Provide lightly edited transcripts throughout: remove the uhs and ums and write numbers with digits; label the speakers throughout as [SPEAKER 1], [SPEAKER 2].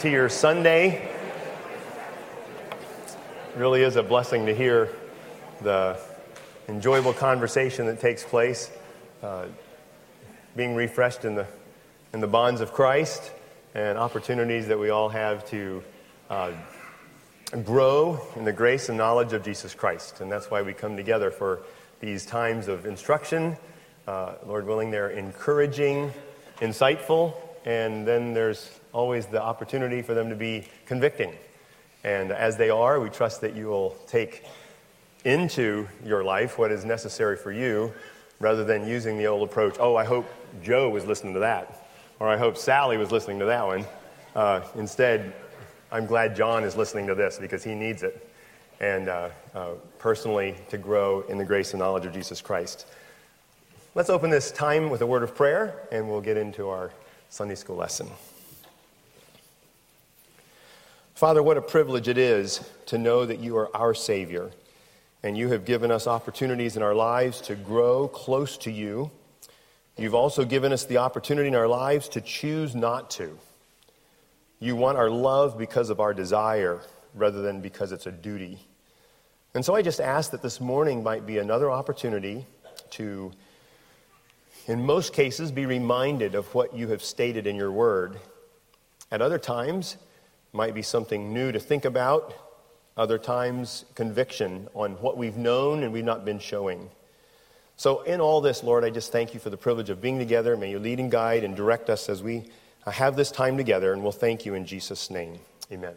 [SPEAKER 1] to your Sunday. It really is a blessing to hear the enjoyable conversation that takes place, being refreshed in the bonds of Christ, and opportunities that we all have to grow in the grace and knowledge of Jesus Christ. And that's why we come together for these times of instruction. Lord willing, they're encouraging, insightful, and then there's always the opportunity for them to be convicting. And as they are, we trust that you will take into your life what is necessary for you, rather than using the old approach, oh, I hope Joe was listening to that, or I hope Sally was listening to that one. Instead, I'm glad John is listening to this because he needs it, and personally to grow in the grace and knowledge of Jesus Christ. Let's open this time with a word of prayer, and we'll get into our Sunday school lesson. Father, what a privilege it is to know that you are our Savior, and you have given us opportunities in our lives to grow close to you. You've also given us the opportunity in our lives to choose not to. You want our love because of our desire rather than because it's a duty. And so I just ask that this morning might be another opportunity to, in most cases, be reminded of what you have stated in your word. At other times, might be something new to think about. Other times, conviction on what we've known and we've not been showing. So in all this, Lord, I just thank you for the privilege of being together. May you lead and guide and direct us as we have this time together, and we'll thank you in Jesus' name. Amen.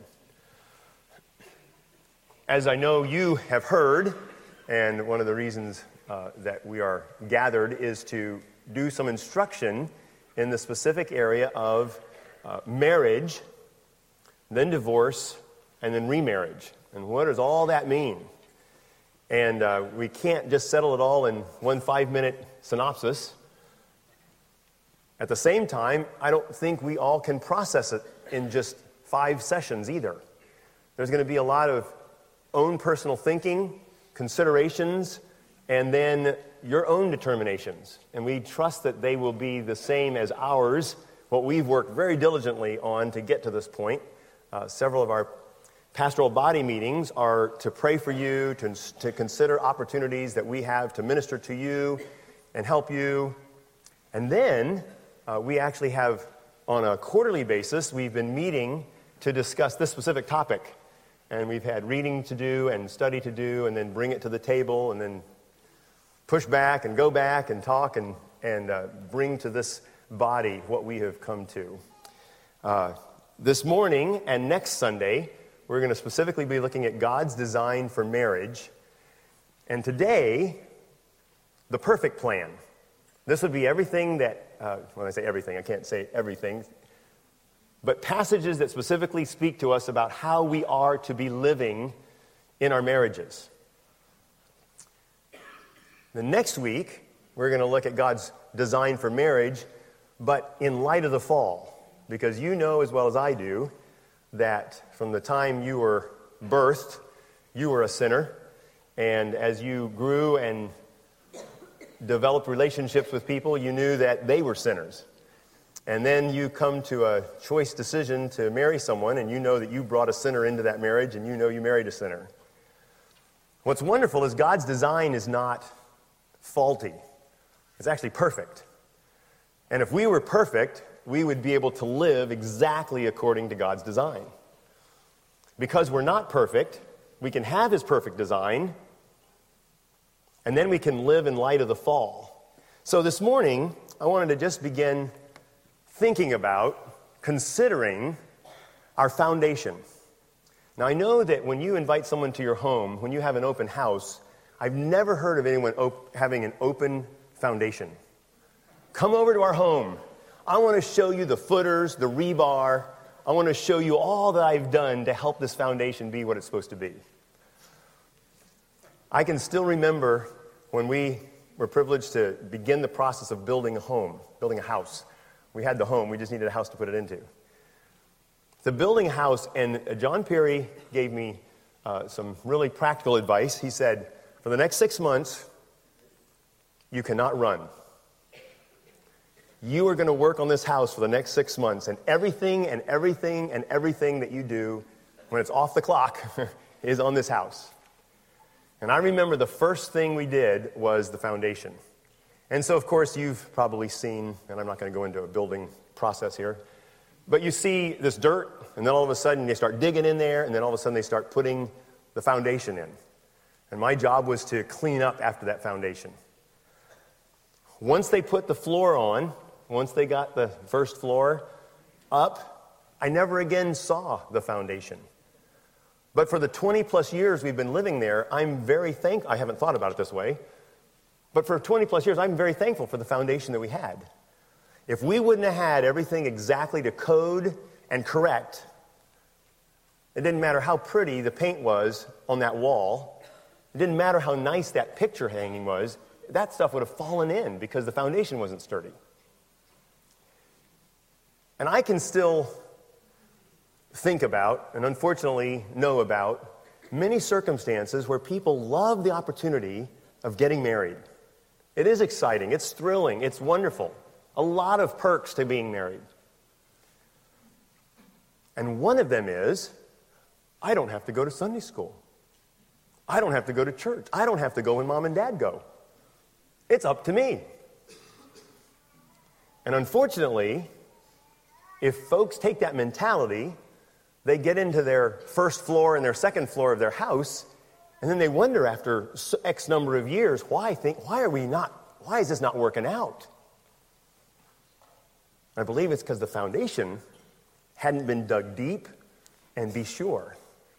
[SPEAKER 1] As I know you have heard, and one of the reasons that we are gathered is to do some instruction in the specific area of marriage, then divorce, and then remarriage. And what does all that mean? And we can't just settle it all in one 5-minute synopsis. At the same time, I don't think we all can process it in just 5 sessions either. There's going to be a lot of own personal thinking, considerations, and then your own determinations. And we trust that they will be the same as ours, what we've worked very diligently on to get to this point. Several of our pastoral body meetings are to pray for you, to consider opportunities that we have to minister to you and help you. And then we actually have, on a quarterly basis, we've been meeting to discuss this specific topic. And we've had reading to do and study to do, and then bring it to the table, and then push back and go back and talk and bring to this body what we have come to. This morning and next Sunday, we're going to specifically be looking at God's design for marriage. And today, the perfect plan. This would be everything that, when I say everything, I can't say everything, but passages that specifically speak to us about how we are to be living in our marriages. The next week, we're going to look at God's design for marriage, but in light of the fall. Because you know as well as I do that from the time you were birthed, you were a sinner. And as you grew and developed relationships with people, you knew that they were sinners. And then you come to a choice decision to marry someone, and you know that you brought a sinner into that marriage, and you know you married a sinner. What's wonderful is God's design is not faulty. It's actually perfect. And if we were perfect, we would be able to live exactly according to God's design. Because we're not perfect, we can have His perfect design, and then we can live in light of the fall. So this morning, I wanted to just begin thinking about, considering our foundation. Now, I know that when you invite someone to your home, when you have an open house, I've never heard of anyone having an open foundation. Come over to our home. I want to show you the footers, the rebar. I want to show you all that I've done to help this foundation be what it's supposed to be. I can still remember when we were privileged to begin the process of building a home, building a house. We had the home, we just needed a house to put it into. The building a house, and John Perry gave me some really practical advice. He said, for the next 6 months, you cannot run. You are going to work on this house for the next 6 months, and everything that you do when it's off the clock is on this house. And I remember the first thing we did was the foundation. And so, of course, you've probably seen, and I'm not going to go into a building process here, but you see this dirt, and then all of a sudden they start digging in there, and then all of a sudden they start putting the foundation in. And my job was to clean up after that foundation. Once they put the floor on, once they got the first floor up, I never again saw the foundation. But for the 20 plus years we've been living there, I'm very thankful. I haven't thought about it this way, but for 20 plus years, I'm very thankful for the foundation that we had. If we wouldn't have had everything exactly to code and correct, it didn't matter how pretty the paint was on that wall. It didn't matter how nice that picture hanging was. That stuff would have fallen in because the foundation wasn't sturdy. And I can still think about, and unfortunately know about, many circumstances where people love the opportunity of getting married. It is exciting, it's thrilling, it's wonderful. A lot of perks to being married. And one of them is, I don't have to go to Sunday school. I don't have to go to church. I don't have to go when mom and dad go. It's up to me. And unfortunately, if folks take that mentality, they get into their first floor and their second floor of their house, and then they wonder after X number of years, why is this not working out? I believe it's because the foundation hadn't been dug deep and be sure.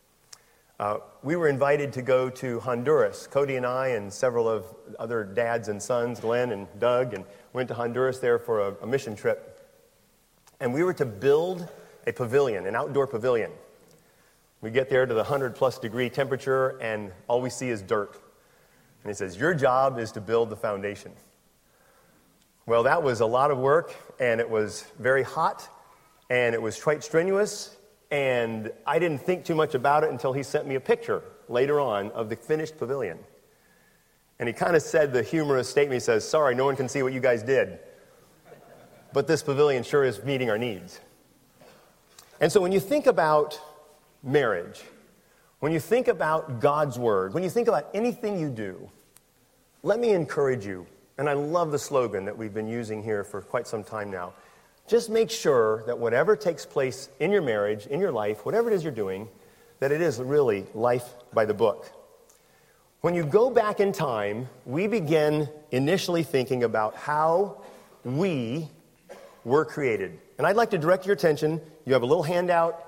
[SPEAKER 1] We were invited to go to Honduras. Cody and I and several of other dads and sons, Glenn and Doug, and went to Honduras there for a mission trip. And we were to build a pavilion, an outdoor pavilion. We get there to the 100-plus degree temperature, and all we see is dirt. And he says, your job is to build the foundation. Well, that was a lot of work, and it was very hot, and it was quite strenuous, and I didn't think too much about it until he sent me a picture later on of the finished pavilion. And he kind of said the humorous statement, he says, sorry, no one can see what you guys did, but this pavilion sure is meeting our needs. And so when you think about marriage, when you think about God's Word, when you think about anything you do, let me encourage you, and I love the slogan that we've been using here for quite some time now, just make sure that whatever takes place in your marriage, in your life, whatever it is you're doing, that it is really life by the book. When you go back in time, we begin initially thinking about how we were created. And I'd like to direct your attention. You have a little handout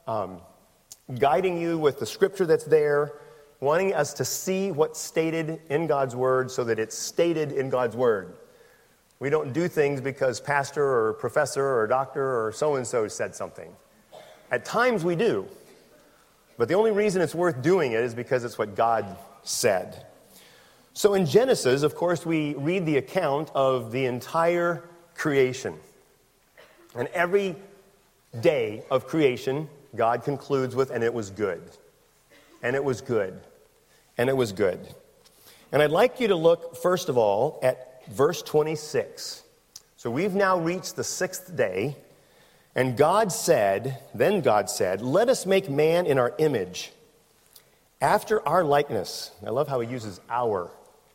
[SPEAKER 1] guiding you with the scripture that's there, wanting us to see what's stated in God's Word so that it's stated in God's Word. We don't do things because pastor or professor or doctor or so-and-so said something. At times we do. But the only reason it's worth doing it is because it's what God said. So in Genesis, of course, we read the account of the entire creation. And every day of creation, God concludes with, and it was good. And it was good. And it was good. And I'd like you to look, first of all, at verse 26. So we've now reached the sixth day, and then God said, let us make man in our image, after our likeness. I love how he uses our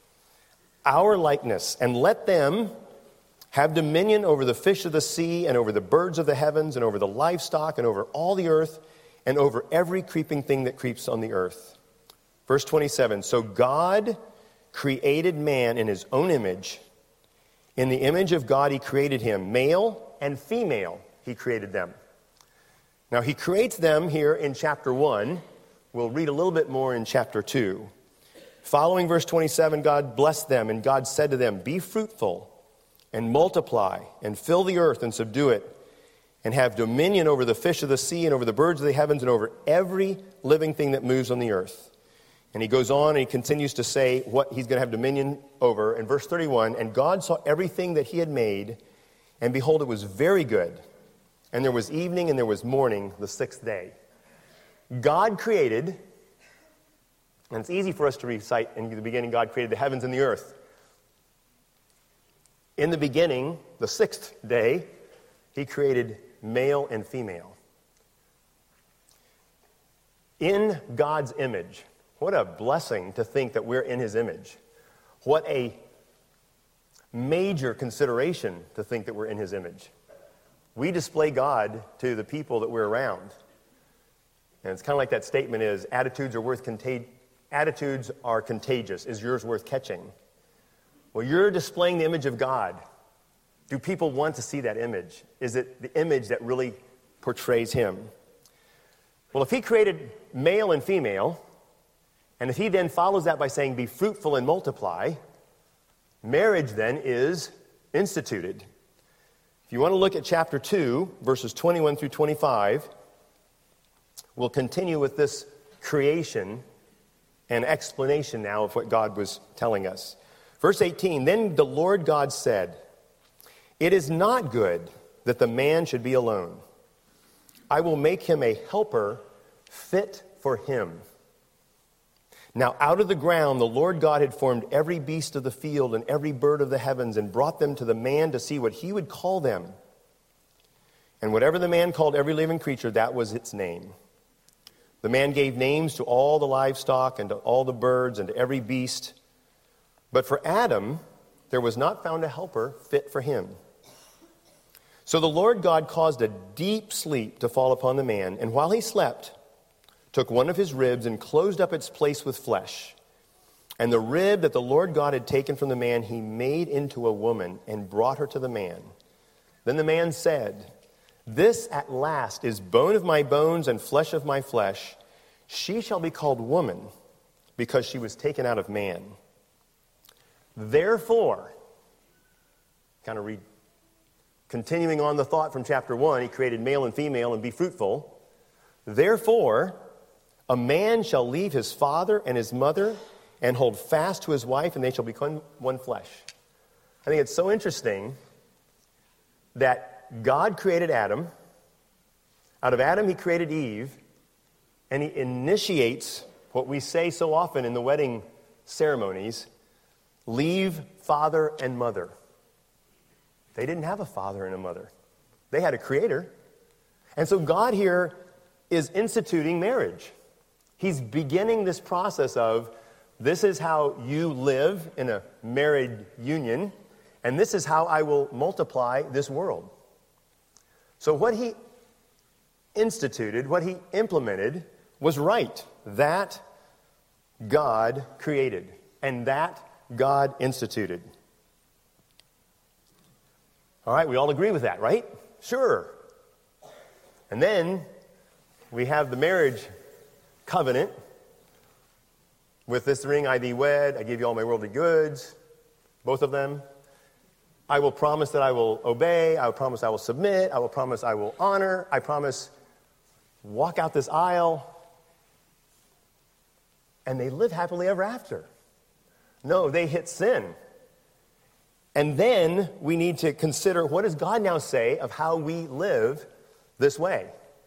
[SPEAKER 1] likeness, and let them have dominion over the fish of the sea, and over the birds of the heavens, and over the livestock, and over all the earth, and over every creeping thing that creeps on the earth. Verse 27, so God created man in his own image. In the image of God he created him. Male and female he created them. Now he creates them here in chapter 1. We'll read a little bit more in chapter 2. Following verse 27, God blessed them, and God said to them, be fruitful and multiply and fill the earth and subdue it, and have dominion over the fish of the sea and over the birds of the heavens and over every living thing that moves on the earth. And he goes on and he continues to say what he's going to have dominion over. In verse 31, and God saw everything that he had made, and behold, it was very good. And there was evening and there was morning, the sixth day. God created, and it's easy for us to recite in the beginning, God created the heavens and the earth. In the beginning, the sixth day, he created male and female. In God's image. What a blessing to think that we're in his image. What a major consideration to think that we're in his image. We display God to the people that we're around. And it's kind of like that statement is, attitudes are contagious. Is yours worth catching? Well, you're displaying the image of God. Do people want to see that image? Is it the image that really portrays him? Well, if he created male and female, and if he then follows that by saying, be fruitful and multiply, marriage then is instituted. If you want to look at chapter 2, verses 21 through 25, we'll continue with this creation and explanation now of what God was telling us. Verse 18, then the Lord God said, it is not good that the man should be alone. I will make him a helper fit for him. Now out of the ground the Lord God had formed every beast of the field and every bird of the heavens and brought them to the man to see what he would call them. And whatever the man called every living creature, that was its name. The man gave names to all the livestock and to all the birds and to every beast. But for Adam, there was not found a helper fit for him. So the Lord God caused a deep sleep to fall upon the man, and while he slept, took one of his ribs and closed up its place with flesh. And the rib that the Lord God had taken from the man, he made into a woman and brought her to the man. Then the man said, this at last is bone of my bones and flesh of my flesh. She shall be called woman, because she was taken out of man. Therefore, continuing on the thought from chapter 1, he created male and female and be fruitful. Therefore, a man shall leave his father and his mother and hold fast to his wife, and they shall become one flesh. I think it's so interesting that God created Adam. Out of Adam, he created Eve, and he initiates what we say so often in the wedding ceremonies, leave father and mother. They didn't have a father and a mother. They had a creator. And so God here is instituting marriage. He's beginning this process of, this is how you live in a married union, and this is how I will multiply this world. So what he instituted, what he implemented, was right. That God created, and that God instituted. All right, we all agree with that, right? Sure. And then we have the marriage covenant. With this ring I thee wed, I give you all my worldly goods, both of them. I will promise that I will obey, I will promise I will submit, I will promise I will honor, I promise walk out this aisle. And they live happily ever after. No, they hit sin. And then we need to consider, what does God now say of how we live this way?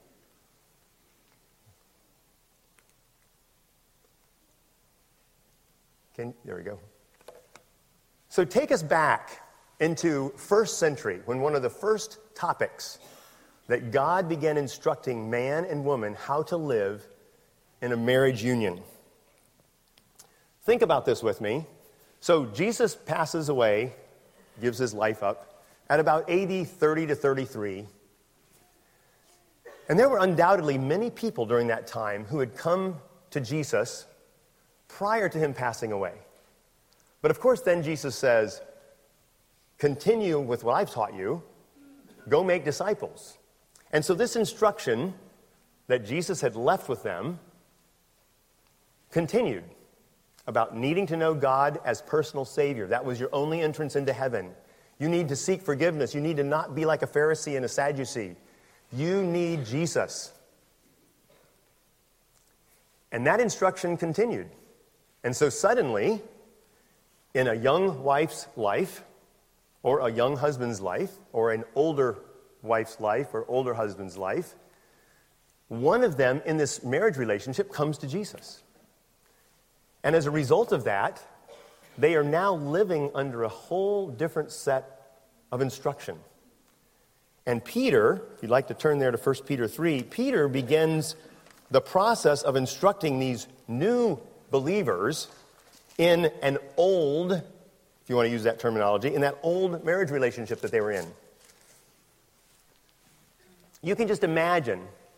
[SPEAKER 1] There we go. So take us back into first century, when one of the first topics that God began instructing man and woman how to live in a marriage union. Think about this with me. So Jesus passes away, gives his life up, at about AD 30 to 33. And there were undoubtedly many people during that time who had come to Jesus prior to him passing away. But of course, then Jesus says, continue with what I've taught you, go make disciples. And so this instruction that Jesus had left with them continued about needing to know God as personal Savior. That was your only entrance into heaven. You need to seek forgiveness. You need to not be like a Pharisee and a Sadducee. You need Jesus. And that instruction continued. And so suddenly, in a young wife's life, or a young husband's life, or an older wife's life, or older husband's life, one of them in this marriage relationship comes to Jesus. And as a result of that, they are now living under a whole different set of instruction. And Peter, if you'd like to turn there to 1 Peter 3, Peter begins the process of instructing these new believers in an old, if you want to use that terminology, in that old marriage relationship that they were in. You can just imagine,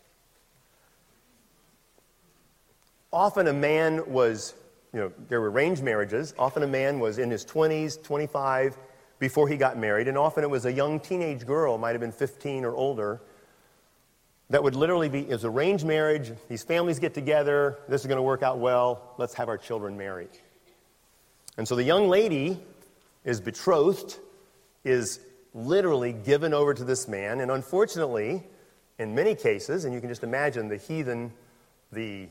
[SPEAKER 1] often a man was, there were arranged marriages. Often a man was in his 20s, 25, before he got married. And often it was a young teenage girl, might have been 15 or older, that would literally be, it was arranged marriage. These families get together. This is going to work out well. Let's have our children married. And so the young lady is betrothed, is literally given over to this man. And unfortunately, in many cases, and you can just imagine the heathen, the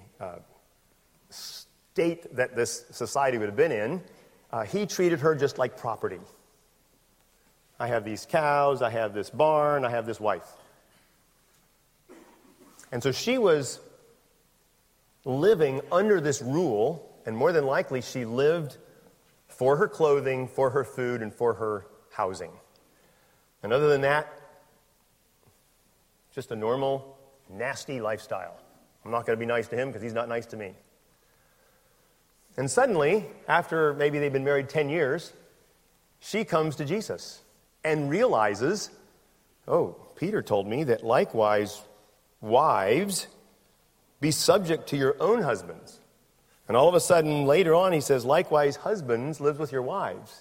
[SPEAKER 1] state that this society would have been in, he treated her just like property. I have these cows, I have this barn, I have this wife. And so she was living under this rule, and more than likely she lived for her clothing, for her food, and for her housing. And other than that, just a normal, nasty lifestyle. I'm not going to be nice to him because he's not nice to me. And suddenly, after maybe they've been married 10 years, she comes to Jesus and realizes, oh, Peter told me that likewise, wives, be subject to your own husbands. And all of a sudden, later on, he says, likewise, husbands, live with your wives.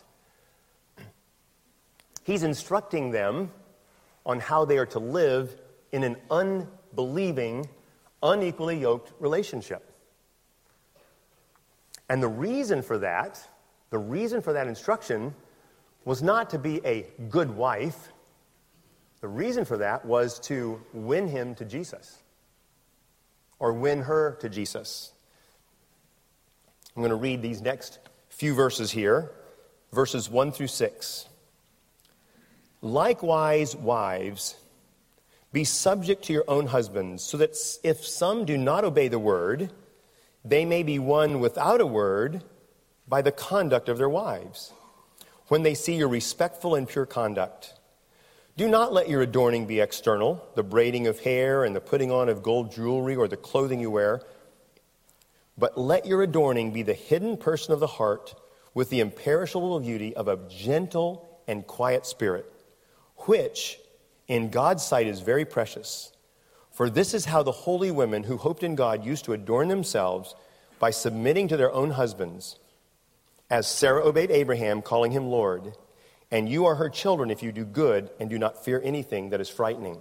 [SPEAKER 1] He's instructing them on how they are to live in an unbelieving, unequally yoked relationship. And the reason for that instruction was not to be a good wife. The reason for that was to win him to Jesus, or win her to Jesus. I'm going to read these next few verses here, verses 1 through 6. Likewise, wives, be subject to your own husbands, so that if some do not obey the word, they may be won without a word by the conduct of their wives, when they see your respectful and pure conduct. Do not let your adorning be external, the braiding of hair and the putting on of gold jewelry or the clothing you wear, but let your adorning be the hidden person of the heart with the imperishable beauty of a gentle and quiet spirit, which in God's sight is very precious. For this is how the holy women who hoped in God used to adorn themselves, by submitting to their own husbands, as Sarah obeyed Abraham, calling him Lord. And you are her children if you do good and do not fear anything that is frightening.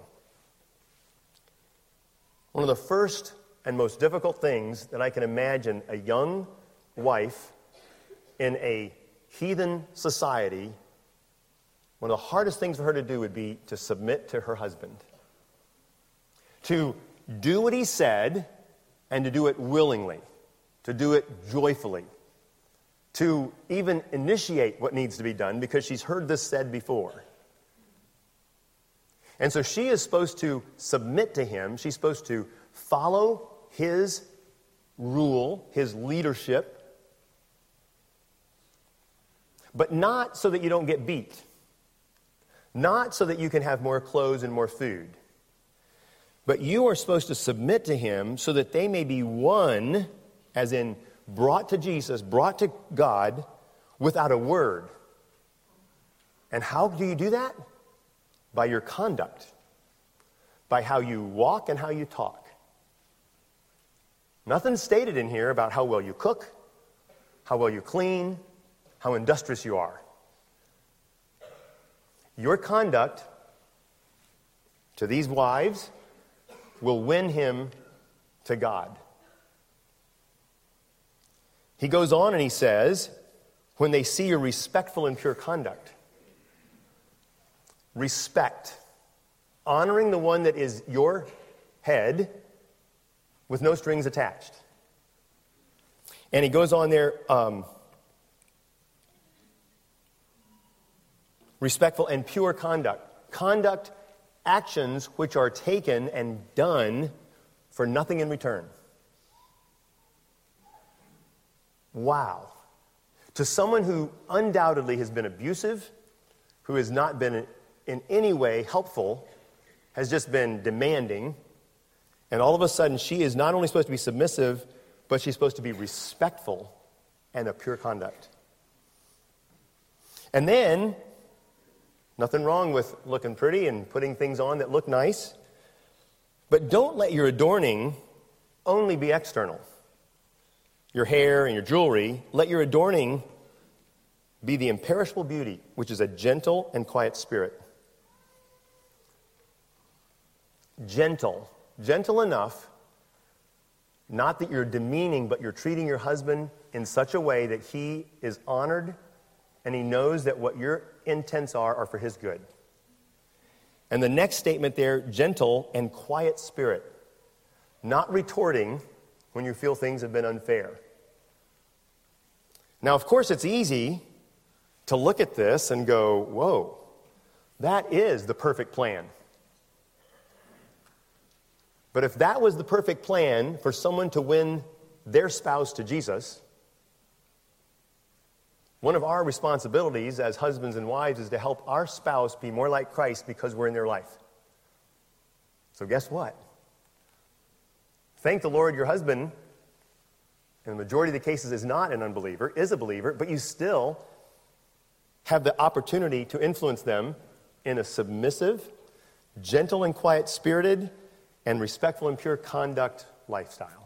[SPEAKER 1] One of the first and most difficult things that I can imagine a young wife in a heathen society, one of the hardest things for her to do would be to submit to her husband. To do what he said and to do it willingly, to do it joyfully, to even initiate what needs to be done because she's heard this said before. And so she is supposed to submit to him. She's supposed to follow his rule, his leadership, but not so that you don't get beat. Not so that you can have more clothes and more food. But you are supposed to submit to him so that they may be won, as in brought to Jesus, brought to God, without a word. And how do you do that? By your conduct. By how you walk and how you talk. Nothing stated in here about how well you cook, how well you clean, how industrious you are. Your conduct to these wives will win him to God. He goes on and he says, when they see your respectful and pure conduct. Respect. Honoring the one that is your head with no strings attached. And he goes on there, respectful and pure conduct. Conduct, actions which are taken and done for nothing in return. Wow. To someone who undoubtedly has been abusive, who has not been in any way helpful, has just been demanding, and all of a sudden she is not only supposed to be submissive, but she's supposed to be respectful and of pure conduct. And then, nothing wrong with looking pretty and putting things on that look nice, but don't let your adorning only be external. Your hair and your jewelry, let your adorning be the imperishable beauty, which is a gentle and quiet spirit. Gentle enough, not that you're demeaning, but you're treating your husband in such a way that he is honored and he knows that what your intents are for his good. And the next statement there, gentle and quiet spirit. Not retorting when you feel things have been unfair. Now, of course, it's easy to look at this and go, whoa, that is the perfect plan. But if that was the perfect plan for someone to win their spouse to Jesus, one of our responsibilities as husbands and wives is to help our spouse be more like Christ because we're in their life. So guess what? Thank the Lord your husband, in the majority of the cases, is not an unbeliever, is a believer, but you still have the opportunity to influence them in a submissive, gentle and quiet-spirited, and respectful and pure conduct lifestyle.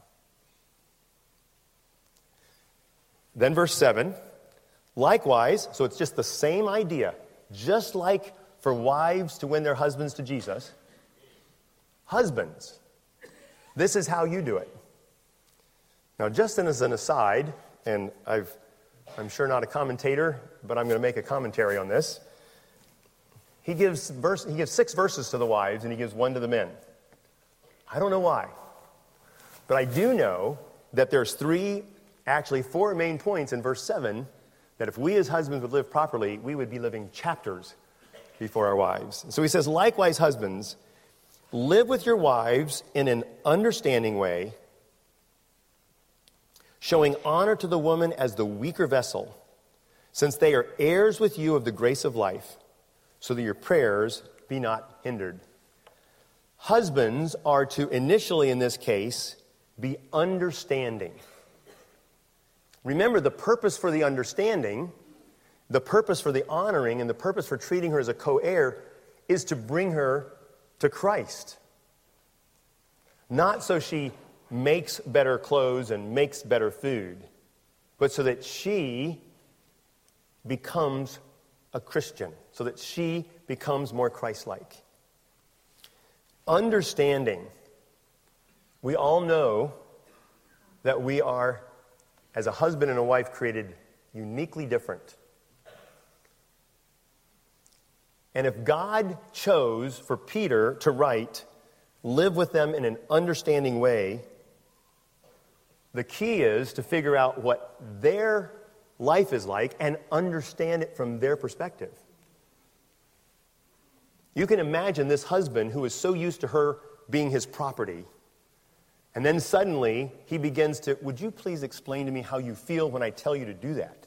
[SPEAKER 1] Then verse 7, likewise, so it's just the same idea, just like for wives to win their husbands to Jesus, husbands, this is how you do it. Now, just as an aside, and I'm sure not a commentator, but I'm going to make a commentary on this. He gives 6 verses to the wives, and he gives 1 to the men. I don't know why. But I do know that there's 4 main points in verse 7 that if we as husbands would live properly, we would be living chapters before our wives. So he says, likewise, husbands, live with your wives in an understanding way, showing honor to the woman as the weaker vessel, since they are heirs with you of the grace of life, so that your prayers be not hindered. Husbands are to initially, in this case, be understanding. Remember, the purpose for the understanding, the purpose for the honoring, and the purpose for treating her as a co-heir is to bring her to Christ. Not so she makes better clothes and makes better food, but so that she becomes a Christian, so that she becomes more Christ-like. Understanding. We all know that we are, as a husband and a wife, created uniquely different. And if God chose for Peter to write, live with them in an understanding way, the key is to figure out what their life is like and understand it from their perspective. You can imagine this husband who is so used to her being his property, and then suddenly he begins to, would you please explain to me how you feel when I tell you to do that?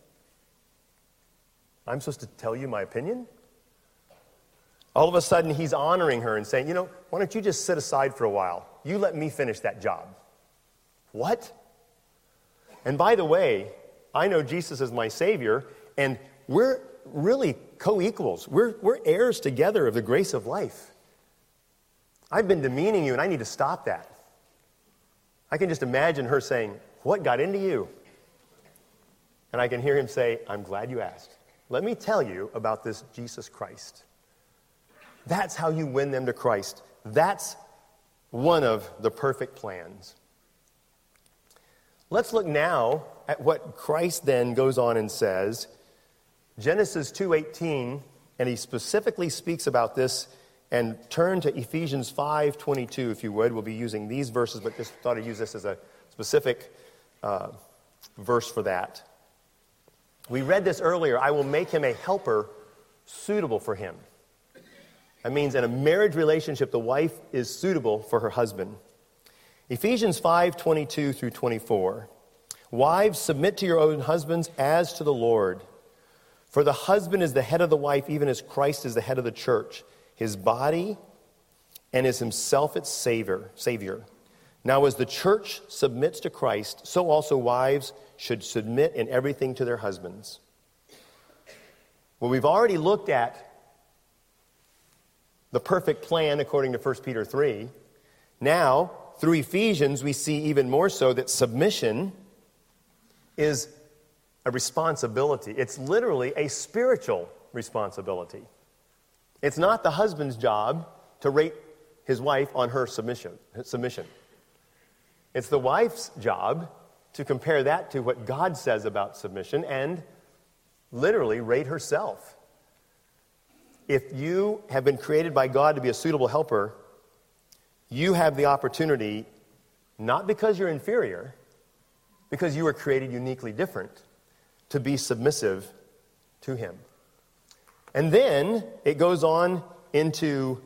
[SPEAKER 1] I'm supposed to tell you my opinion? All of a sudden he's honoring her and saying, why don't you just sit aside for a while? You let me finish that job. What? And by the way, I know Jesus is my Savior, and we're really co-equals. We're heirs together of the grace of life. I've been demeaning you, and I need to stop that. I can just imagine her saying, what got into you? And I can hear him say, I'm glad you asked. Let me tell you about this Jesus Christ. That's how you win them to Christ. That's one of the perfect plans. Let's look now at what Christ then goes on and says. Genesis 2:18, and he specifically speaks about this, and turn to Ephesians 5:22, if you would. We'll be using these verses, but just thought I'd use this as a specific verse for that. We read this earlier, I will make him a helper suitable for him. That means in a marriage relationship, the wife is suitable for her husband. Ephesians 5:22 through 24. Wives, submit to your own husbands as to the Lord. For the husband is the head of the wife, even as Christ is the head of the church, his body, and is himself its Savior. Now as the church submits to Christ, so also wives should submit in everything to their husbands. Well, we've already looked at the perfect plan according to 1 Peter 3. Now, through Ephesians, we see even more so that submission is a responsibility. It's literally a spiritual responsibility. It's not the husband's job to rate his wife on her submission. It's the wife's job to compare that to what God says about submission and literally rate herself. If you have been created by God to be a suitable helper, you have the opportunity, not because you're inferior, because you were created uniquely different, to be submissive to him. And then it goes on into,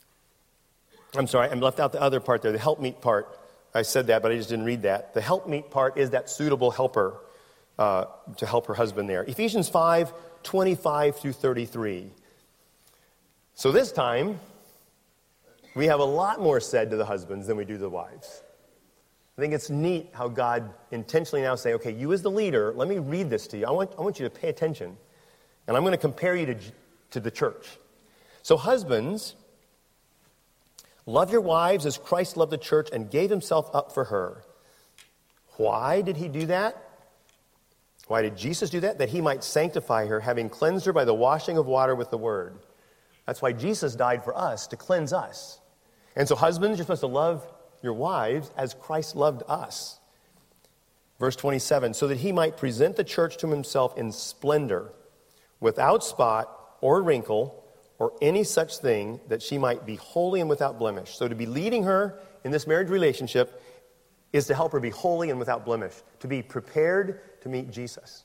[SPEAKER 1] I left out the other part there, the helpmeet part. I said that, but I just didn't read that. The helpmeet part is that suitable helper to help her husband there. Ephesians 5:25 through 33. So this time, we have a lot more said to the husbands than we do to the wives. I think it's neat how God intentionally now say, okay, you as the leader, let me read this to you. I want you to pay attention. And I'm going to compare you to the church. So husbands, love your wives as Christ loved the church and gave himself up for her. Why did he do that? Why did Jesus do that? That he might sanctify her, having cleansed her by the washing of water with the word. That's why Jesus died for us, to cleanse us. And so husbands, you're supposed to love your wives as Christ loved us. Verse 27, so that he might present the church to himself in splendor, without spot or wrinkle or any such thing, that she might be holy and without blemish. So to be leading her in this marriage relationship is to help her be holy and without blemish, to be prepared to meet Jesus.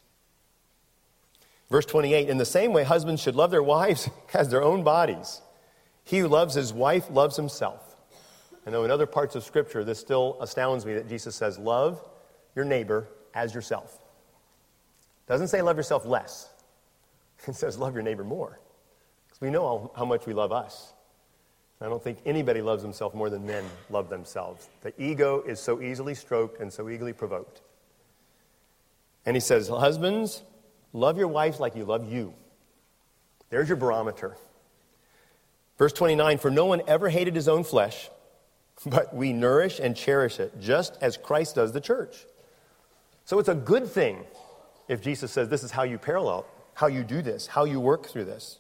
[SPEAKER 1] Verse 28, in the same way, husbands should love their wives as their own bodies. He who loves his wife loves himself. I know in other parts of Scripture, this still astounds me that Jesus says, love your neighbor as yourself. It doesn't say love yourself less. It says love your neighbor more. Because we know how much we love us. I don't think anybody loves himself more than men love themselves. The ego is so easily stroked and so easily provoked. And he says, husbands, love your wives like you love you. There's your barometer. Verse 29, for no one ever hated his own flesh, but we nourish and cherish it, just as Christ does the church. So it's a good thing if Jesus says this is how you parallel, how you do this, how you work through this.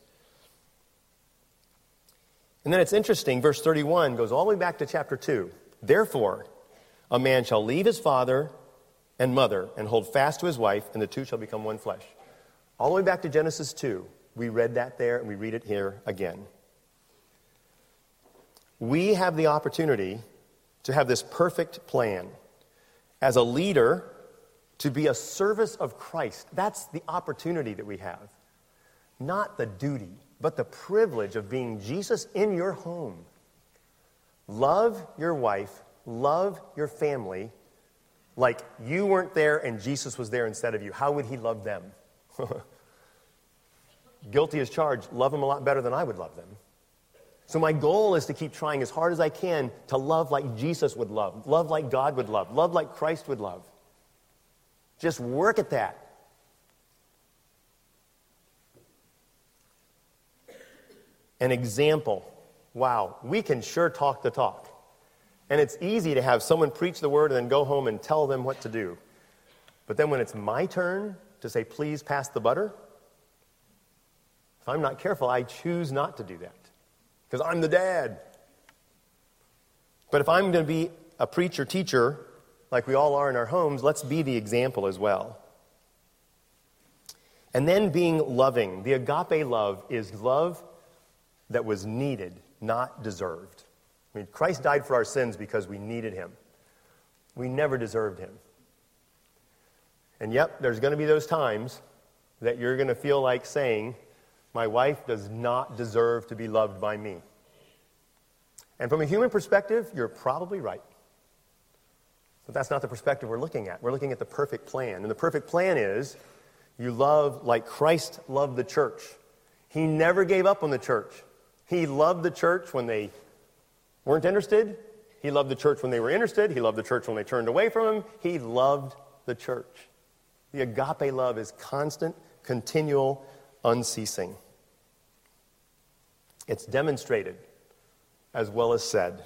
[SPEAKER 1] And then it's interesting, verse 31 goes all the way back to chapter 2. Therefore, a man shall leave his father and mother and hold fast to his wife, and the two shall become one flesh. All the way back to Genesis 2. We read that there, and we read it here again. We have the opportunity to have this perfect plan. As a leader, to be a service of Christ. That's the opportunity that we have. Not the duty, but the privilege of being Jesus in your home. Love your wife, love your family, like you weren't there and Jesus was there instead of you. How would he love them? Guilty as charged, love them a lot better than I would love them. So my goal is to keep trying as hard as I can to love like Jesus would love like God would love like Christ would love. Just work at that. An example. Wow, we can sure talk the talk. And it's easy to have someone preach the word and then go home and tell them what to do. But then when it's my turn to say, please pass the butter, if I'm not careful, I choose not to do that. Because I'm the dad. But if I'm going to be a preacher, teacher, like we all are in our homes, let's be the example as well. And then being loving. The agape love is love that was needed, not deserved. I mean, Christ died for our sins because we needed him. We never deserved him. And yep, there's going to be those times that you're going to feel like saying, my wife does not deserve to be loved by me. And from a human perspective, you're probably right. But that's not the perspective we're looking at. We're looking at the perfect plan. And the perfect plan is You love like Christ loved the church. He never gave up on the church. He loved the church when they weren't interested. He loved the church when they were interested. He loved the church when they turned away from him. He loved the church. The agape love is constant, continual, unceasing. It's demonstrated as well as said.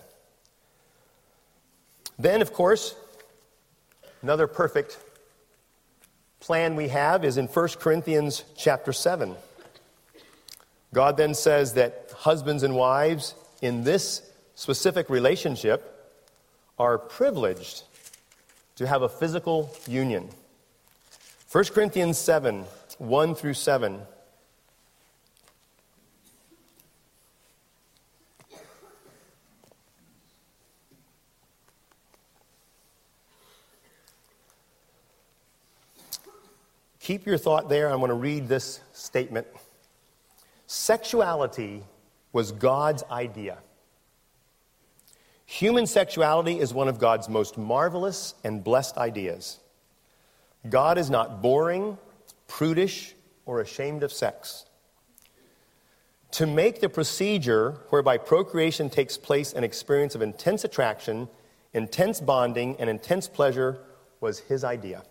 [SPEAKER 1] Then, of course, another perfect plan we have is in 1 Corinthians chapter 7. God then says that husbands and wives in this specific relationship are privileged to have a physical union. 1 Corinthians 7, 1 through 7. Keep your thought there. I'm going to read this statement. Sexuality was God's idea. Human sexuality is one of God's most marvelous and blessed ideas. God is not boring, prudish, or ashamed of sex. To make the procedure whereby procreation takes place an experience of intense attraction, intense bonding, and intense pleasure was his idea.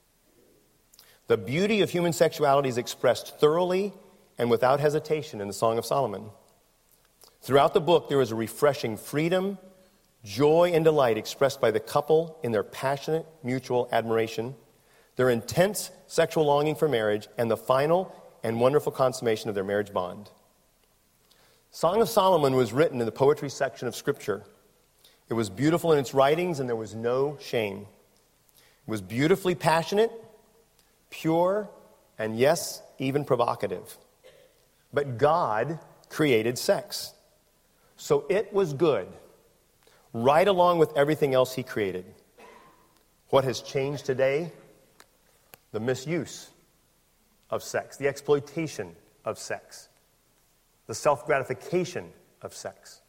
[SPEAKER 1] The beauty of human sexuality is expressed thoroughly and without hesitation in the Song of Solomon. Throughout the book, there is a refreshing freedom, joy, and delight expressed by the couple in their passionate mutual admiration, their intense sexual longing for marriage, and the final and wonderful consummation of their marriage bond. Song of Solomon was written in the poetry section of Scripture. It was beautiful in its writings, and there was no shame. It was beautifully passionate, pure, and yes, even provocative. But God created sex. So it was good, right along with everything else he created. What has changed today? The misuse of sex, the exploitation of sex, the self-gratification of sex.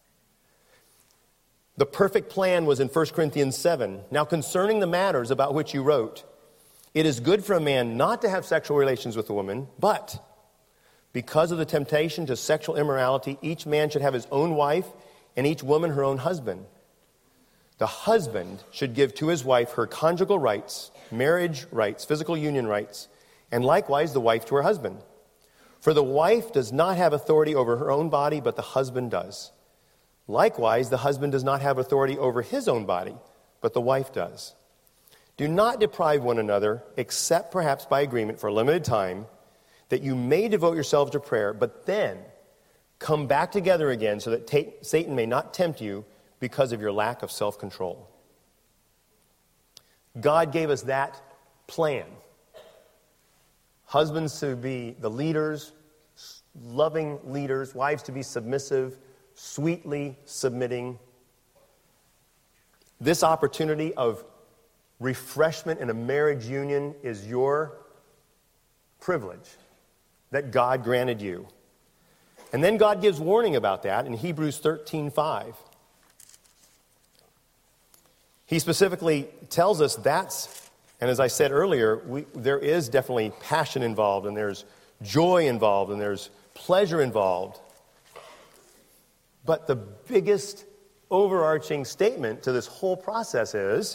[SPEAKER 1] The perfect plan was in 1 Corinthians 7. Now concerning the matters about which you wrote, it is good for a man not to have sexual relations with a woman, but because of the temptation to sexual immorality, each man should have his own wife and each woman her own husband. The husband should give to his wife her conjugal rights, marriage rights, physical union rights, and likewise the wife to her husband. For the wife does not have authority over her own body, but the husband does. Likewise, the husband does not have authority over his own body, but the wife does. Do not deprive one another, except perhaps by agreement for a limited time, that you may devote yourselves to prayer, but then come back together again so that Satan may not tempt you because of your lack of self-control. God gave us that plan. Husbands to be the leaders, loving leaders, wives to be submissive, sweetly submitting. This opportunity of refreshment in a marriage union is your privilege that God granted you. And then God gives warning about that in Hebrews 13:5. He specifically tells us that's, and as I said earlier, there is definitely passion involved, and there's joy involved, and there's pleasure involved. But the biggest overarching statement to this whole process is,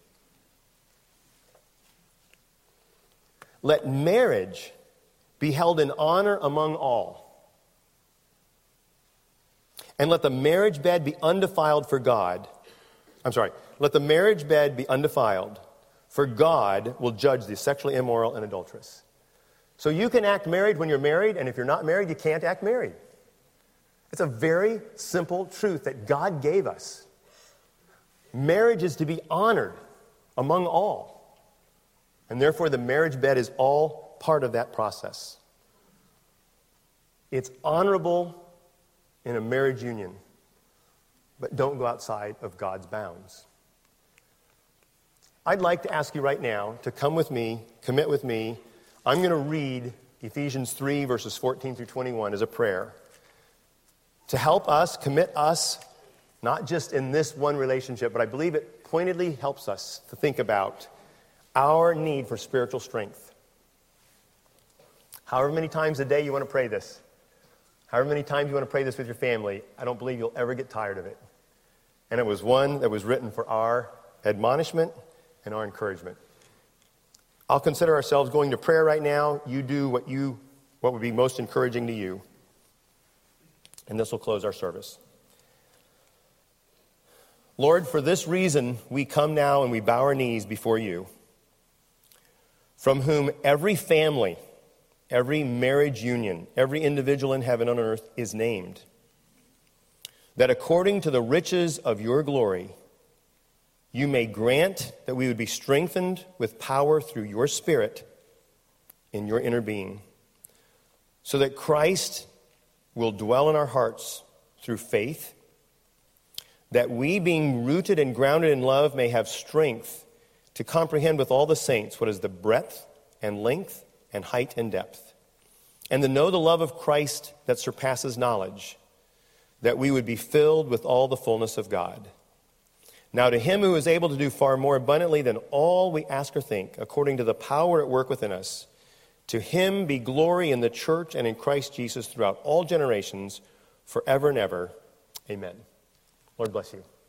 [SPEAKER 1] let marriage be held in honor among all. And let the marriage bed be undefiled for God. Let the marriage bed be undefiled, for God will judge the sexually immoral and adulterous. So you can act married when you're married, and if you're not married, you can't act married. It's a very simple truth that God gave us. Marriage is to be honored among all. And therefore, the marriage bed is all part of that process. It's honorable in a marriage union, but don't go outside of God's bounds. I'd like to ask you right now to come with me, commit with me. I'm going to read Ephesians 3, verses 14 through 21 as a prayer to help us, commit us, not just in this one relationship, but I believe it pointedly helps us to think about our need for spiritual strength. However many times a day you want to pray this, however many times you want to pray this with your family, I don't believe you'll ever get tired of it. And it was one that was written for our admonishment and our encouragement. I'll consider ourselves going to prayer right now. You do what would be most encouraging to you. And this will close our service. Lord, for this reason we come now and we bow our knees before you, from whom every family, every marriage union, every individual in heaven and on earth is named, that according to the riches of your glory, you may grant that we would be strengthened with power through your Spirit in your inner being, so that Christ will dwell in our hearts through faith, that we, being rooted and grounded in love, may have strength to comprehend with all the saints what is the breadth and length and height and depth, and to know the love of Christ that surpasses knowledge, that we would be filled with all the fullness of God. Now to him who is able to do far more abundantly than all we ask or think, according to the power at work within us, to him be glory in the church and in Christ Jesus throughout all generations, forever and ever. Amen. Lord bless you.